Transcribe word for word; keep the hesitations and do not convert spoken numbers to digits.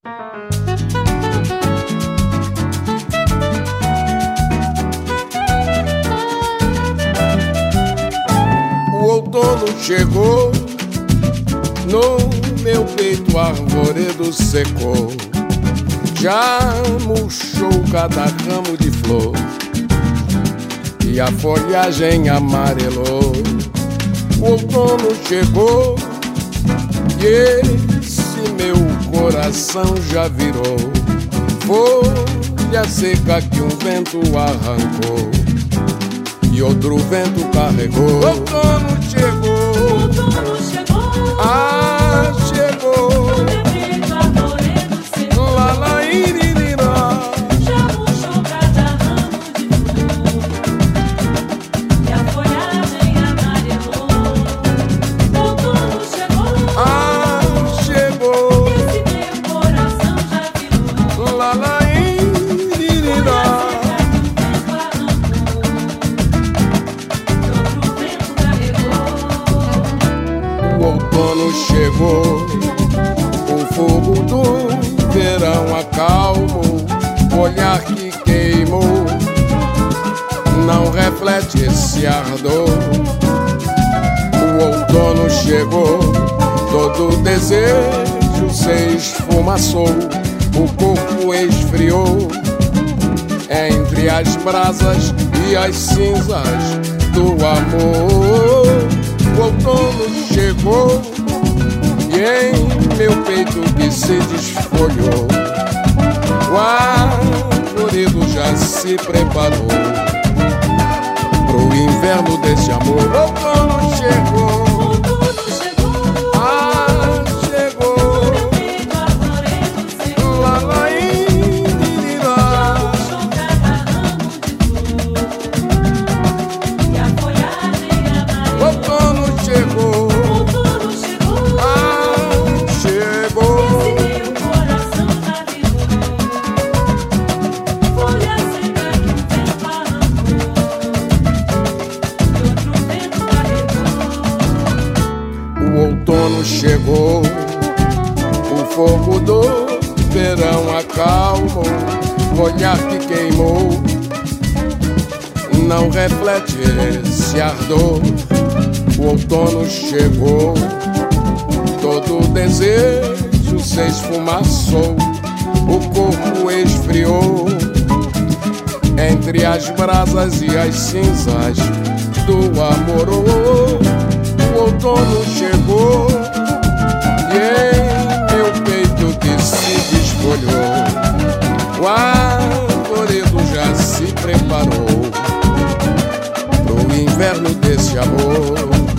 O outono chegou, no meu peito o arvoredo secou, já murchou cada ramo de flor e a folhagem amarelou. O outono chegou e esse meu coração já virou folha seca que um vento arrancou e outro vento carregou. O outono chegou, o outono chegou, ah, chegou. no meu peito arvoredo secou, Lá, lá, irirá. já murchou cada ramo de flor e a folhagem amarelou. O outono chegou, Ah, chegou. esse meu coração já virou Lá, lá, folha irirá. O outono chegou, o fogo do verão acalmou, o olhar que queimou não reflete esse ardor. O outono chegou, todo desejo se esfumaçou, o corpo esfriou entre as brasas e as cinzas do amor. O outono chegou e em meu peito que se desfolhou, o arvoredo já se preparou pro inverno desse amor. O outono chegou, O outono chegou, ah, chegou. no meu peito arvoredo secou, Lá, lá, irirá. murchou cada ramo de flor e a folhagem O amarelou. outono chegou, O outono chegou, ah, chegou. esse meu coração já virou folha seca que o vento arrancou e outro vento carregou. O outono chegou, o fogo do verão acalmou, o olhar que queimou não reflete esse ardor. O outono chegou, todo desejo se esfumaçou, o corpo esfriou entre as brasas e as cinzas do amor. O outono chegou e em meu peito que se desfolhou, o arvoredo já se preparou pro inverno desse amor.